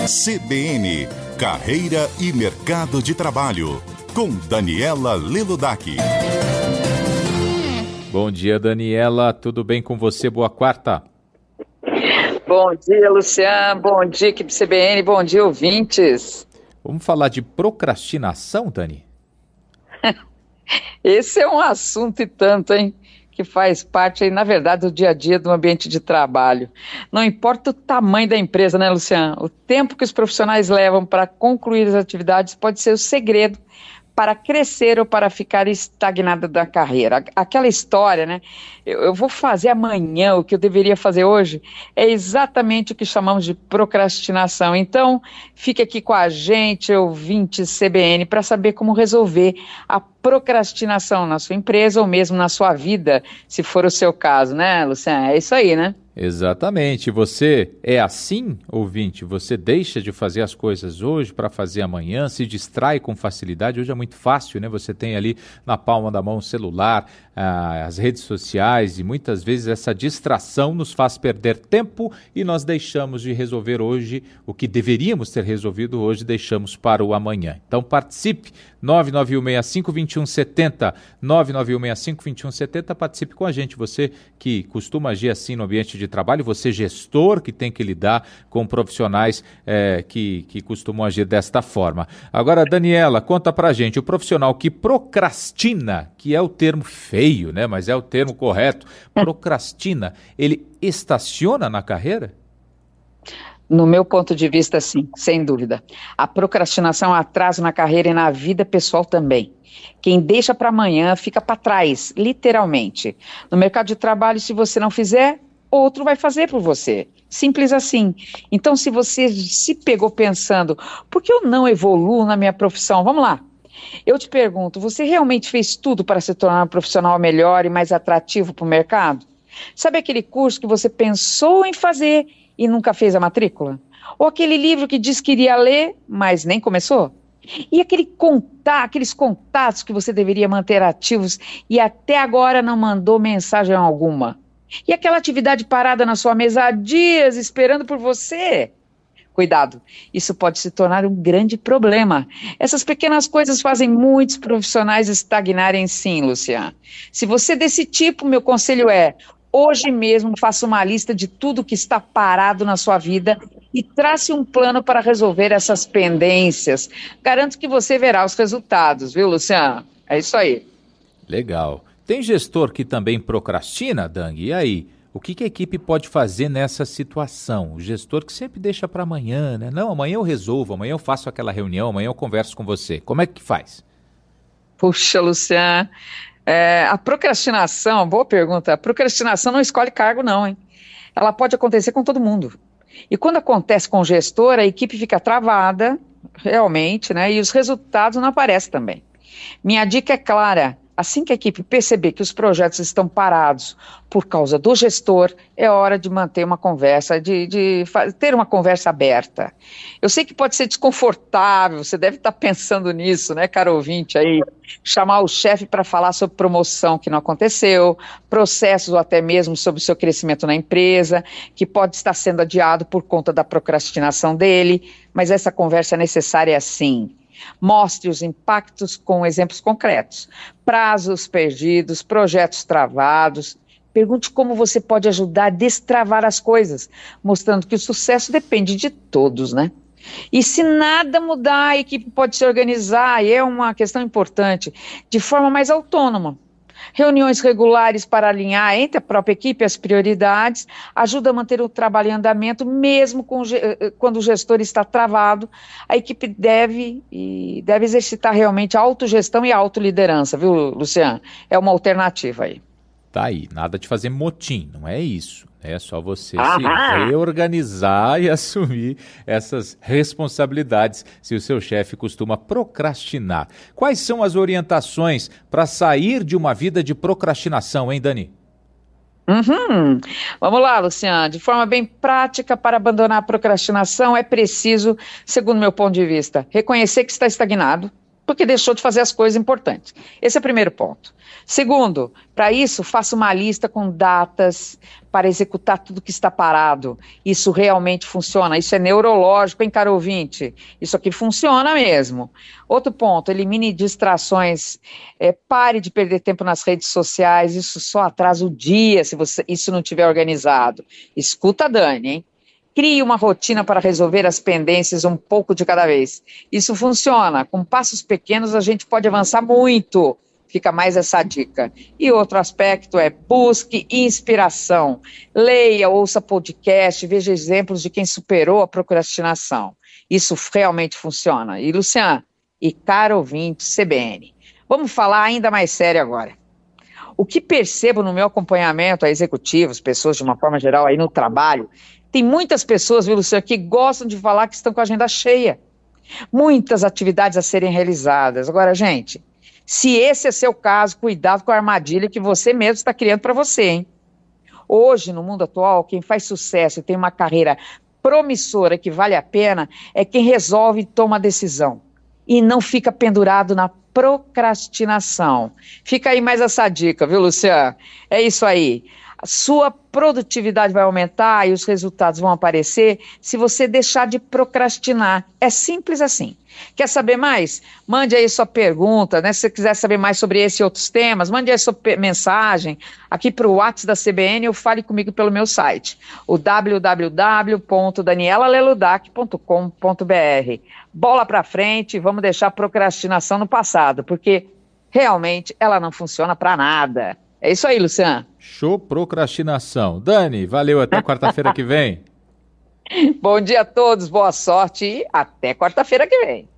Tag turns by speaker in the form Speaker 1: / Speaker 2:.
Speaker 1: CBN, Carreira e Mercado de Trabalho, com Daniela Liludac.
Speaker 2: Bom dia, Daniela, tudo bem com você? Boa quarta.
Speaker 3: Bom dia, Luciano, bom dia, equipe CBN, bom dia, ouvintes.
Speaker 2: Vamos falar de procrastinação, Dani?
Speaker 3: Esse é um assunto e tanto, hein? Que faz parte, aí, na verdade, do dia a dia do ambiente de trabalho. Não importa o tamanho da empresa, né, Luciano? O tempo que os profissionais levam para concluir as atividades pode ser o segredo para crescer ou para ficar estagnada da carreira. Aquela história, né? Eu vou fazer amanhã o que eu deveria fazer hoje, é exatamente o que chamamos de procrastinação. Então, fique aqui com a gente, ouvinte CBN, para saber como resolver a procrastinação na sua empresa ou mesmo na sua vida, se for o seu caso, né, Luciano? É isso aí, né?
Speaker 2: Exatamente. Você é assim, ouvinte? Você deixa de fazer as coisas hoje para fazer amanhã, se distrai com facilidade. Hoje é muito fácil, né? Você tem ali na palma da mão o celular, as redes sociais, e muitas vezes essa distração nos faz perder tempo e nós deixamos de resolver hoje o que deveríamos ter resolvido hoje, deixamos para o amanhã. Então participe, 99165-2170, 99165-2170, participe com a gente. Você que costuma agir assim no ambiente de trabalho, você gestor que tem que lidar com profissionais que costumam agir desta forma. Agora, Daniela, conta pra gente, o profissional que procrastina, que é o termo feio, né, mas é o termo correto, procrastina, ele estaciona na carreira?
Speaker 3: No meu ponto de vista, sim, sem dúvida. A procrastinação é um atraso na carreira e na vida pessoal também. Quem deixa para amanhã fica para trás, literalmente. No mercado de trabalho, se você não fizer, outro vai fazer por você. Simples assim. Então, se você se pegou pensando, por que eu não evoluo na minha profissão? Vamos lá. Eu te pergunto, você realmente fez tudo para se tornar um profissional melhor e mais atrativo para o mercado? Sabe aquele curso que você pensou em fazer e nunca fez a matrícula? Ou aquele livro que diz que iria ler, mas nem começou? E aqueles contatos que você deveria manter ativos e até agora não mandou mensagem alguma? E aquela atividade parada na sua mesa há dias esperando por você? Cuidado, isso pode se tornar um grande problema. Essas pequenas coisas fazem muitos profissionais estagnarem sim, Luciano. Se você é desse tipo, meu conselho é, hoje mesmo faça uma lista de tudo que está parado na sua vida e trace um plano para resolver essas pendências. Garanto que você verá os resultados, viu, Luciano? É isso aí.
Speaker 2: Legal. Tem gestor que também procrastina, Dang? E aí? O que a equipe pode fazer nessa situação? O gestor que sempre deixa para amanhã, né? Não, amanhã eu resolvo, amanhã eu faço aquela reunião, amanhã eu converso com você. Como é que faz?
Speaker 3: Puxa, Luciano, a procrastinação, boa pergunta, a procrastinação não escolhe cargo não, hein? Ela pode acontecer com todo mundo. E quando acontece com o gestor, a equipe fica travada, realmente, né? E os resultados não aparecem também. Minha dica é clara. Assim que a equipe perceber que os projetos estão parados por causa do gestor, é hora de manter uma conversa, ter uma conversa aberta. Eu sei que pode ser desconfortável, você deve estar pensando nisso, né, caro ouvinte aí, chamar o chefe para falar sobre promoção que não aconteceu, processos ou até mesmo sobre o seu crescimento na empresa, que pode estar sendo adiado por conta da procrastinação dele, mas essa conversa é necessária sim. Mostre os impactos com exemplos concretos, prazos perdidos, projetos travados. Pergunte como você pode ajudar a destravar as coisas, mostrando que o sucesso depende de todos, né? E se nada mudar, a equipe pode se organizar, e é uma questão importante, de forma mais autônoma. Reuniões regulares para alinhar entre a própria equipe as prioridades, ajuda a manter o trabalho em andamento, mesmo quando o gestor está travado. A equipe deve exercitar realmente a autogestão e a autoliderança, viu, Luciano? É uma alternativa aí.
Speaker 2: Tá aí, nada de fazer motim, não é isso. É só você se reorganizar e assumir essas responsabilidades se o seu chefe costuma procrastinar. Quais são as orientações para sair de uma vida de procrastinação, hein, Dani?
Speaker 3: Vamos lá, Luciano. De forma bem prática, para abandonar a procrastinação, é preciso, segundo meu ponto de vista, reconhecer que está estagnado, porque deixou de fazer as coisas importantes. Esse é o primeiro ponto. Segundo, para isso, faça uma lista com datas para executar tudo que está parado. Isso realmente funciona. Isso é neurológico, hein, caro ouvinte? Isso aqui funciona mesmo. Outro ponto, elimine distrações. Pare de perder tempo nas redes sociais. Isso só atrasa o dia se isso não estiver organizado. Escuta a Dani, hein? Crie uma rotina para resolver as pendências um pouco de cada vez. Isso funciona. Com passos pequenos a gente pode avançar muito. Fica mais essa dica. E outro aspecto é busque inspiração. Leia, ouça podcast, veja exemplos de quem superou a procrastinação. Isso realmente funciona. E Luciano, e caro ouvinte CBN, vamos falar ainda mais sério agora. O que percebo no meu acompanhamento a executivos, pessoas de uma forma geral aí no trabalho, tem muitas pessoas, viu, Luciano, que gostam de falar que estão com a agenda cheia. Muitas atividades a serem realizadas. Agora, gente, se esse é seu caso, cuidado com a armadilha que você mesmo está criando para você, hein? Hoje, no mundo atual, quem faz sucesso e tem uma carreira promissora que vale a pena é quem resolve e toma decisão. E não fica pendurado na procrastinação. Fica aí mais essa dica, viu, Luciano? É isso aí. A sua produtividade vai aumentar e os resultados vão aparecer se você deixar de procrastinar. É simples assim. Quer saber mais? Mande aí sua pergunta, né? Se você quiser saber mais sobre esse e outros temas, mande aí sua mensagem aqui para o WhatsApp da CBN ou fale comigo pelo meu site, o www.danielaleludac.com.br. Bola para frente, vamos deixar a procrastinação no passado, porque realmente ela não funciona para nada. É isso aí, Luciano.
Speaker 2: Show procrastinação. Dani, valeu, até quarta-feira que vem.
Speaker 3: Bom dia a todos, boa sorte e até quarta-feira que vem.